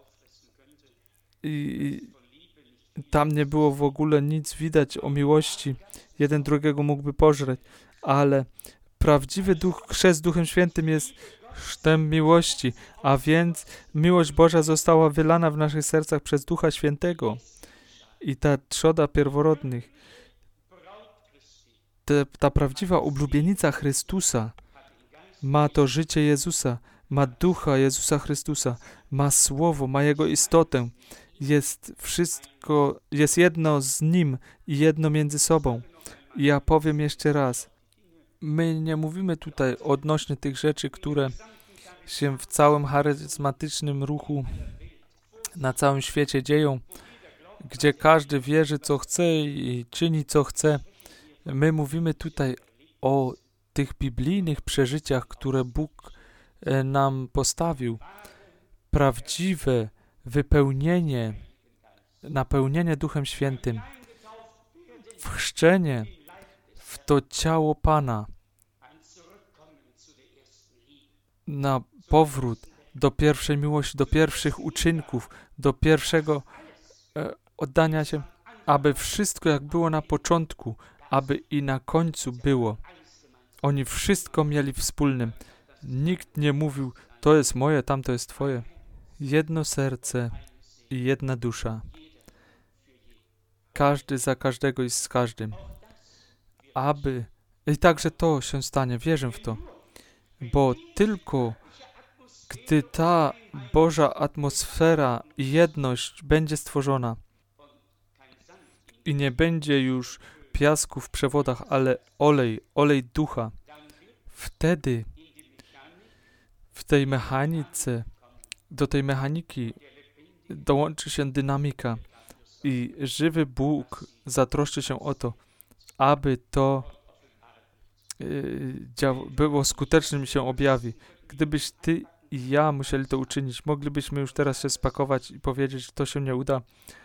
i, i tam nie było w ogóle nic widać o miłości. Jeden drugiego mógłby pożreć, ale prawdziwy duch, chrzest Duchem Świętym jest chrztem miłości, a więc miłość Boża została wylana w naszych sercach przez Ducha Świętego. I ta trzoda pierworodnych, te, ta prawdziwa oblubienica Chrystusa ma to życie Jezusa, ma Ducha Jezusa Chrystusa, ma Słowo, ma Jego istotę. Jest wszystko, jest jedno z Nim i jedno między sobą. I ja powiem jeszcze raz, my nie mówimy tutaj odnośnie tych rzeczy, które się w całym charyzmatycznym ruchu na całym świecie dzieją, gdzie każdy wierzy, co chce i czyni, co chce. My mówimy tutaj o tych biblijnych przeżyciach, które Bóg nam postawił. Prawdziwe wypełnienie, napełnienie Duchem Świętym, wchrzczenie w to ciało Pana, na powrót do pierwszej miłości, do pierwszych uczynków, do pierwszego e, oddania się, aby wszystko jak było na początku, aby i na końcu było. Oni wszystko mieli wspólnym. Nikt nie mówił, to jest moje, tamto jest twoje. Jedno serce i jedna dusza. Każdy za każdego i z każdym. Aby, i także to się stanie, wierzę w to, bo tylko gdy ta Boża atmosfera i jedność będzie stworzona i nie będzie już piasku w przewodach, ale olej, olej ducha, wtedy w tej mechanice, do tej mechaniki dołączy się dynamika i żywy Bóg zatroszczy się o to, aby to yy, dział- było skutecznym i się objawi. Gdybyś ty i ja musieli to uczynić, moglibyśmy już teraz się spakować i powiedzieć, że to się nie uda,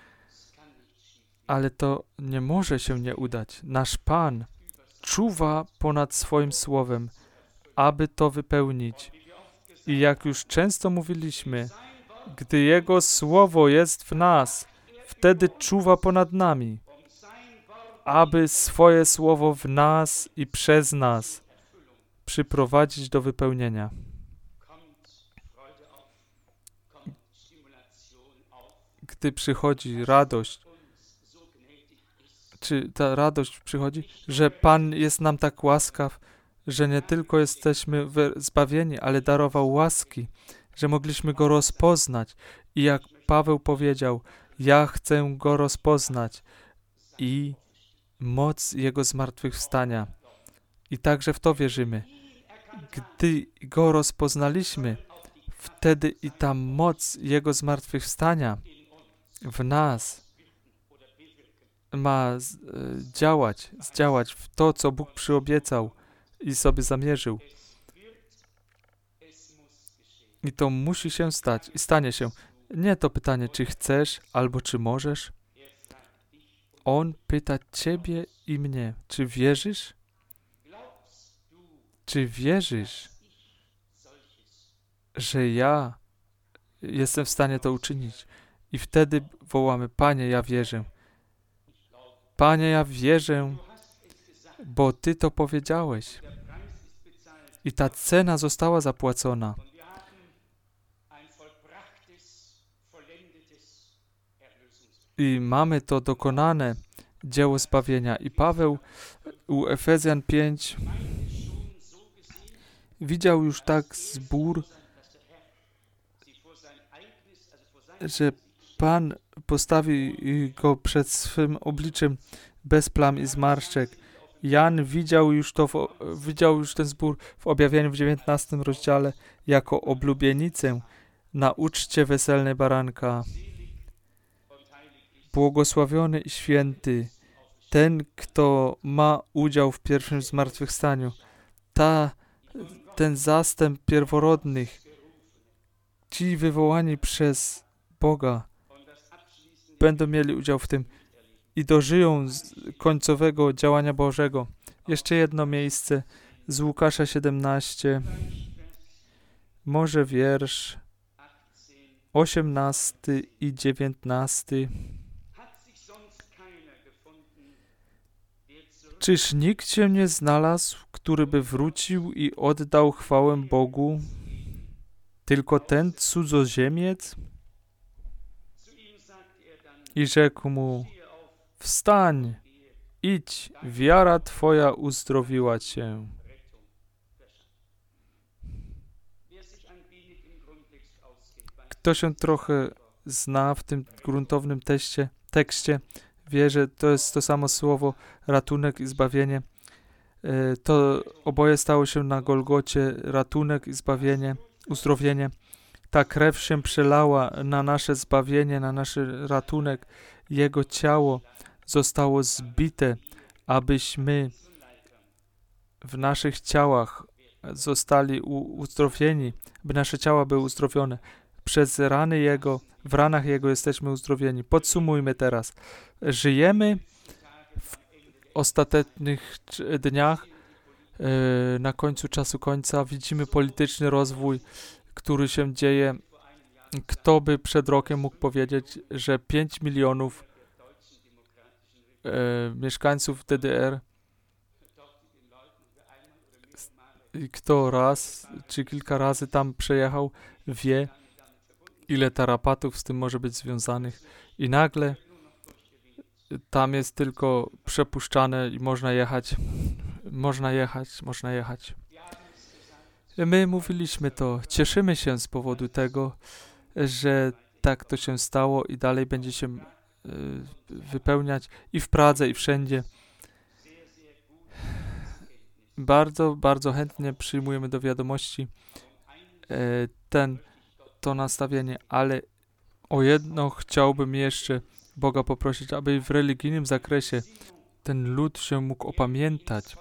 ale to nie może się nie udać. Nasz Pan czuwa ponad swoim słowem, aby to wypełnić. I jak już często mówiliśmy, gdy Jego słowo jest w nas, wtedy czuwa ponad nami, aby swoje słowo w nas i przez nas przyprowadzić do wypełnienia. Gdy przychodzi radość, czy ta radość przychodzi, że Pan jest nam tak łaskaw, że nie tylko jesteśmy zbawieni, ale darował łaski, że mogliśmy Go rozpoznać. I jak Paweł powiedział, ja chcę Go rozpoznać i moc Jego zmartwychwstania. I także w to wierzymy. Gdy Go rozpoznaliśmy, wtedy i ta moc Jego zmartwychwstania w nas ma z, e, działać, zdziałać w to, co Bóg przyobiecał i sobie zamierzył. I to musi się stać i stanie się. Nie to pytanie, czy chcesz albo czy możesz. On pyta ciebie i mnie, czy wierzysz? Czy wierzysz, że ja jestem w stanie to uczynić? I wtedy wołamy, Panie, ja wierzę. Panie, ja wierzę, bo Ty to powiedziałeś. I ta cena została zapłacona. I mamy to dokonane dzieło zbawienia. I Paweł u Efezjan pięć widział już tak zbór, że Pan postawi go przed swym obliczem bez plam i zmarszczek. Jan widział już to, w, widział już ten zbór w objawieniu w dziewiętnastym rozdziale jako oblubienicę na uczcie weselnej baranka. Błogosławiony i święty, ten, kto ma udział w pierwszym zmartwychwstaniu. Ta, ten zastęp pierworodnych, ci wywołani przez Boga, będą mieli udział w tym i dożyją z końcowego działania Bożego. Jeszcze jedno miejsce z Łukasza siedemnaście, może wiersz osiemnasty i dziewiętnasty. Czyż nikt się nie znalazł, który by wrócił i oddał chwałę Bogu? Tylko ten cudzoziemiec? I rzekł mu: wstań, idź, wiara twoja uzdrowiła cię. Kto się trochę zna w tym gruntownym teście, tekście, wie, że to jest to samo słowo ratunek i zbawienie. To oboje stało się na Golgocie, ratunek i zbawienie, uzdrowienie. Ta krew się przelała na nasze zbawienie, na nasz ratunek. Jego ciało zostało zbite, abyśmy w naszych ciałach zostali uzdrowieni, by nasze ciała były uzdrowione. Przez rany Jego, w ranach Jego jesteśmy uzdrowieni. Podsumujmy teraz. Żyjemy w ostatecznych dniach, na końcu czasu końca. Widzimy polityczny rozwój, który się dzieje. Kto by przed rokiem mógł powiedzieć, że pięć milionów e, mieszkańców D D R i kto raz czy kilka razy tam przejechał, wie, ile tarapatów z tym może być związanych. I nagle tam jest tylko przepuszczane i można jechać, można jechać, można jechać. My mówiliśmy to, cieszymy się z powodu tego, że tak to się stało i dalej będzie się y, wypełniać i w Pradze, i wszędzie. Bardzo, bardzo chętnie przyjmujemy do wiadomości y, ten, to nastawienie, ale o jedno chciałbym jeszcze Boga poprosić, aby w religijnym zakresie ten lud się mógł opamiętać,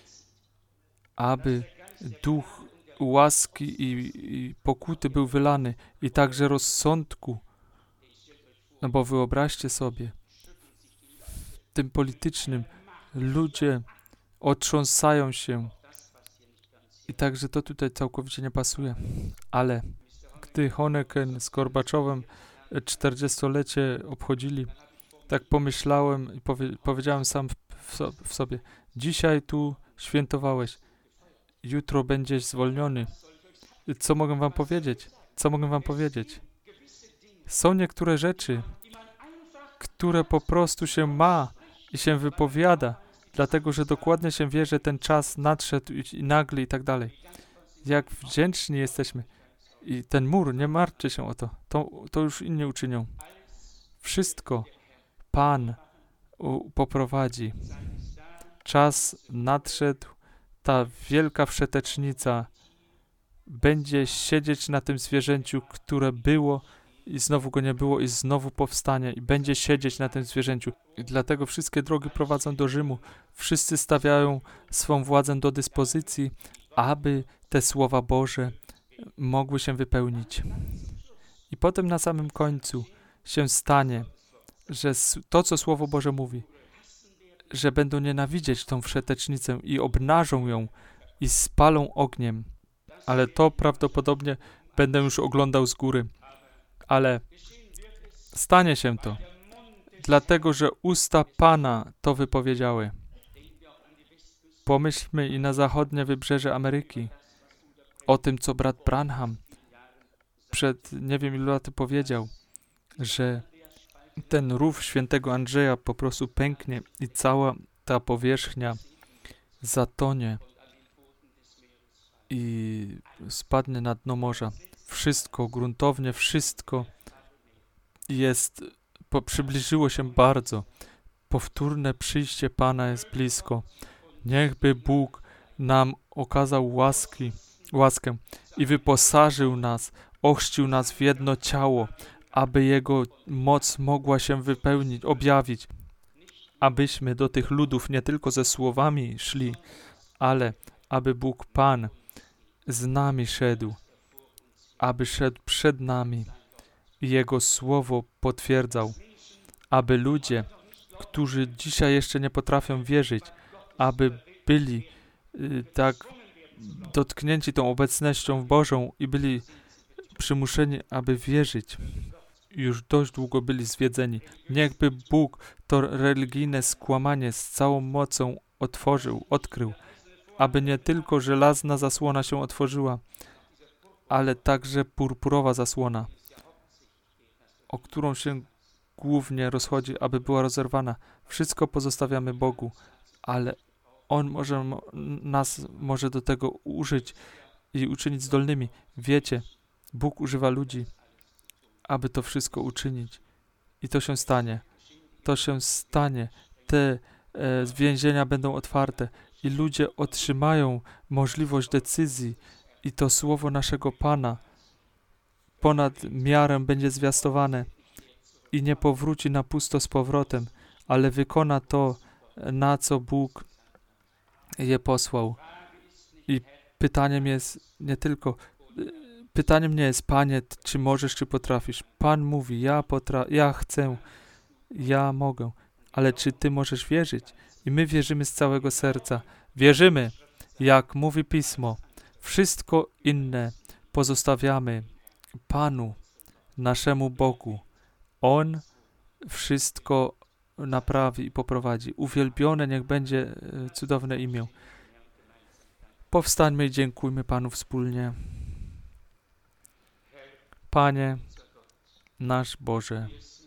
aby duch łaski i, i pokuty był wylany i także rozsądku. No bo wyobraźcie sobie, w tym politycznym ludzie otrząsają się i także to tutaj całkowicie nie pasuje. Ale gdy Honecker z Gorbaczowem czterdziestolecie obchodzili, tak pomyślałem i powie, powiedziałem sam w, w, w sobie, dzisiaj tu świętowałeś, jutro będziesz zwolniony. Co mogę wam powiedzieć? Co mogę wam powiedzieć? Są niektóre rzeczy, które po prostu się ma i się wypowiada, dlatego, że dokładnie się wie, że ten czas nadszedł i, i nagle i tak dalej. Jak wdzięczni jesteśmy. I ten mur, nie martwcie się o to. To, to już inni uczynią. Wszystko Pan u, poprowadzi. Czas nadszedł. Ta wielka wszetecznica będzie siedzieć na tym zwierzęciu, które było i znowu go nie było i znowu powstanie i będzie siedzieć na tym zwierzęciu. I dlatego wszystkie drogi prowadzą do Rzymu. Wszyscy stawiają swą władzę do dyspozycji, aby te słowa Boże mogły się wypełnić. I potem na samym końcu się stanie, że to, co Słowo Boże mówi, że będą nienawidzieć tą wszetecznicę i obnażą ją i spalą ogniem. Ale to prawdopodobnie będę już oglądał z góry. Ale stanie się to, dlatego, że usta Pana to wypowiedziały. Pomyślmy i na zachodnie wybrzeże Ameryki. o tym, co brat Branham przed nie wiem ilu laty powiedział, że ten rów świętego Andrzeja po prostu pęknie i cała ta powierzchnia zatonie i spadnie na dno morza. Wszystko, gruntownie wszystko jest, po, przybliżyło się bardzo. Powtórne przyjście Pana jest blisko. Niechby Bóg nam okazał łaski, łaskę i wyposażył nas, ochrzcił nas w jedno ciało, aby Jego moc mogła się wypełnić, objawić, abyśmy do tych ludów nie tylko ze słowami szli, ale aby Bóg Pan z nami szedł, aby szedł przed nami i Jego Słowo potwierdzał, aby ludzie, którzy dzisiaj jeszcze nie potrafią wierzyć, aby byli y, tak dotknięci tą obecnością Bożą i byli przymuszeni, aby wierzyć. Już dość długo byli zwiedzeni. Niechby Bóg to religijne skłamanie z całą mocą otworzył, odkrył, aby nie tylko żelazna zasłona się otworzyła, ale także purpurowa zasłona, o którą się głównie rozchodzi, aby była rozerwana. Wszystko pozostawiamy Bogu, ale On może nas może do tego użyć i uczynić zdolnymi. Wiecie, Bóg używa ludzi, aby to wszystko uczynić. I to się stanie. To się stanie. Te e, więzienia będą otwarte i ludzie otrzymają możliwość decyzji i to słowo naszego Pana ponad miarę będzie zwiastowane i nie powróci na pusto z powrotem, ale wykona to, na co Bóg je posłał. I pytaniem jest nie tylko, pytaniem nie jest, Panie, czy możesz, czy potrafisz. Pan mówi, ja potra- ja chcę, ja mogę, ale czy Ty możesz wierzyć? I my wierzymy z całego serca. Wierzymy, jak mówi Pismo. Wszystko inne pozostawiamy Panu, naszemu Bogu. On wszystko naprawi i poprowadzi. Uwielbione niech będzie cudowne imię. Powstańmy i dziękujmy Panu wspólnie. Panie, nasz Boże,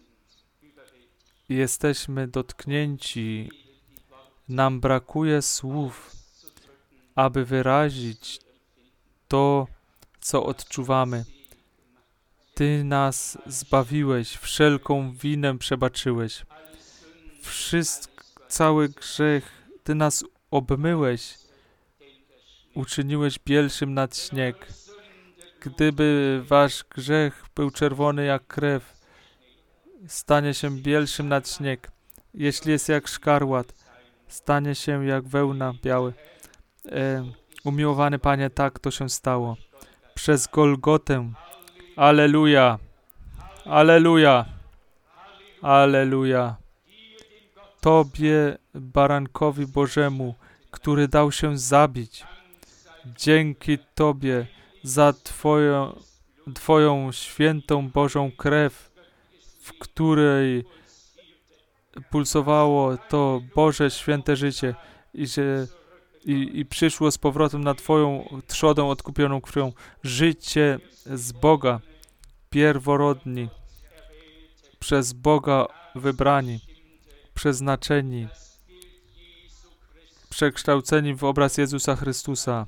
jesteśmy dotknięci, nam brakuje słów, aby wyrazić to, co odczuwamy. Ty nas zbawiłeś, wszelką winę przebaczyłeś. Wszystko, cały grzech, Ty nas obmyłeś, uczyniłeś bielszym nad śnieg. Gdyby wasz grzech był czerwony jak krew, stanie się bielszym nad śnieg. Jeśli jest jak szkarłat, stanie się jak wełna biały. E, umiłowany Panie, tak to się stało. Przez Golgotę. Alleluja! Alleluja! Alleluja! Tobie, barankowi Bożemu, który dał się zabić. Dzięki Tobie za Twoją, Twoją świętą Bożą krew, w której pulsowało to Boże święte życie i że i, i przyszło z powrotem na Twoją trzodę odkupioną krwią. Życie z Boga, pierworodni, przez Boga wybrani, przeznaczeni, przekształceni w obraz Jezusa Chrystusa.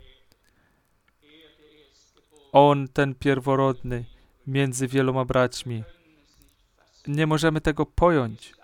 On, ten pierworodny, między wieloma braćmi. Nie możemy tego pojąć.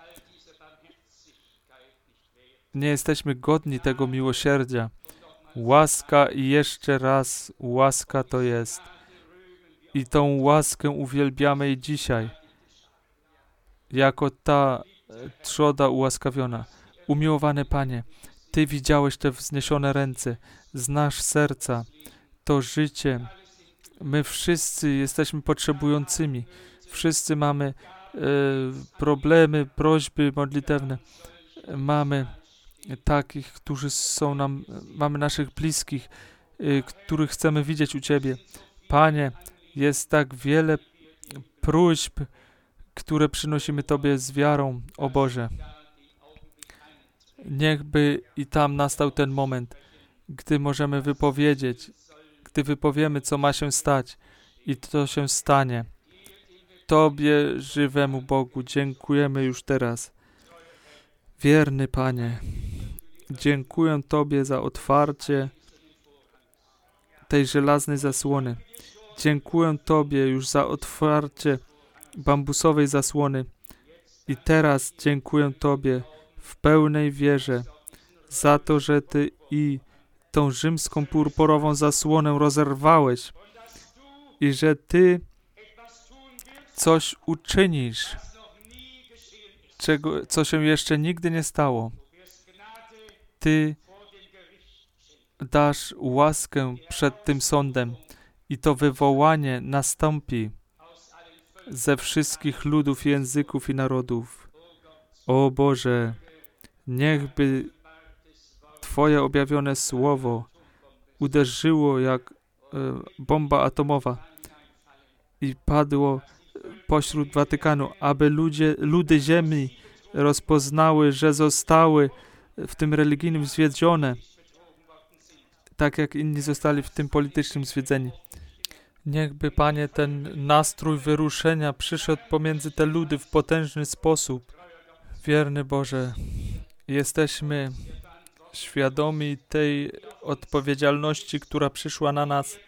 Nie jesteśmy godni tego miłosierdzia. Łaska i jeszcze raz łaska to jest. I tą łaskę uwielbiamy i dzisiaj. Jako ta trzoda ułaskawiona. Umiłowany Panie, Ty widziałeś te wzniesione ręce. Znasz serca. To życie. My wszyscy jesteśmy potrzebującymi. Wszyscy mamy e, problemy, prośby modlitewne. Mamy takich, którzy są nam, mamy naszych bliskich, y, których chcemy widzieć u Ciebie. Panie, jest tak wiele próśb, które przynosimy Tobie z wiarą, o Boże. Niechby i tam nastał ten moment, gdy możemy wypowiedzieć, gdy wypowiemy, co ma się stać i to się stanie. Tobie, żywemu Bogu, dziękujemy już teraz. Wierny Panie, dziękuję Tobie za otwarcie tej żelaznej zasłony. Dziękuję Tobie już za otwarcie bambusowej zasłony. I teraz dziękuję Tobie w pełnej wierze za to, że Ty i tą rzymską purpurową zasłonę rozerwałeś i że Ty coś uczynisz, czego, co się jeszcze nigdy nie stało. Ty dasz łaskę przed tym sądem i to wywołanie nastąpi ze wszystkich ludów, języków i narodów. O Boże, niechby Twoje objawione słowo uderzyło jak e, bomba atomowa i padło pośród Watykanu, aby ludzie, ludy ziemi rozpoznały, że zostały w tym religijnym zwiedzione, tak jak inni zostali w tym politycznym zwiedzeni. Niechby, Panie, ten nastrój wyruszenia przyszedł pomiędzy te ludy w potężny sposób. Wierny Boże, jesteśmy świadomi tej odpowiedzialności, która przyszła na nas.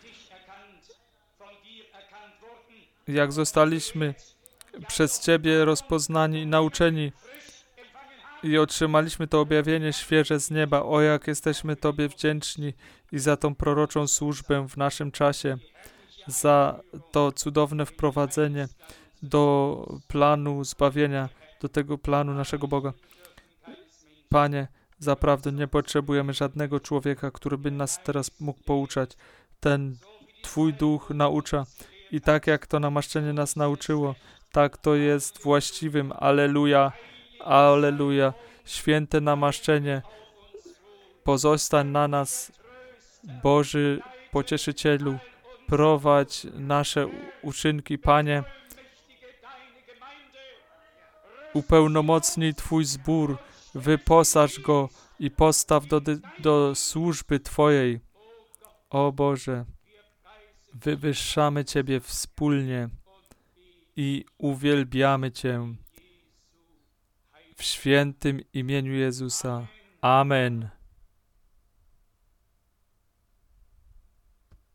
Jak zostaliśmy przez Ciebie rozpoznani i nauczeni i otrzymaliśmy to objawienie świeże z nieba, o jak jesteśmy Tobie wdzięczni i za tą proroczą służbę w naszym czasie, za to cudowne wprowadzenie do planu zbawienia, do tego planu naszego Boga. Panie, zaprawdę nie potrzebujemy żadnego człowieka, który by nas teraz mógł pouczać. Ten Twój Duch naucza i tak jak to namaszczenie nas nauczyło, tak to jest właściwym. Alleluja, alleluja. Święte namaszczenie, pozostań na nas, Boży Pocieszycielu, prowadź nasze uczynki, Panie. Upełnomocnij Twój zbór, wyposaż go i postaw do, do służby Twojej. O Boże, wywyższamy Ciebie wspólnie i uwielbiamy Cię w świętym imieniu Jezusa. Amen.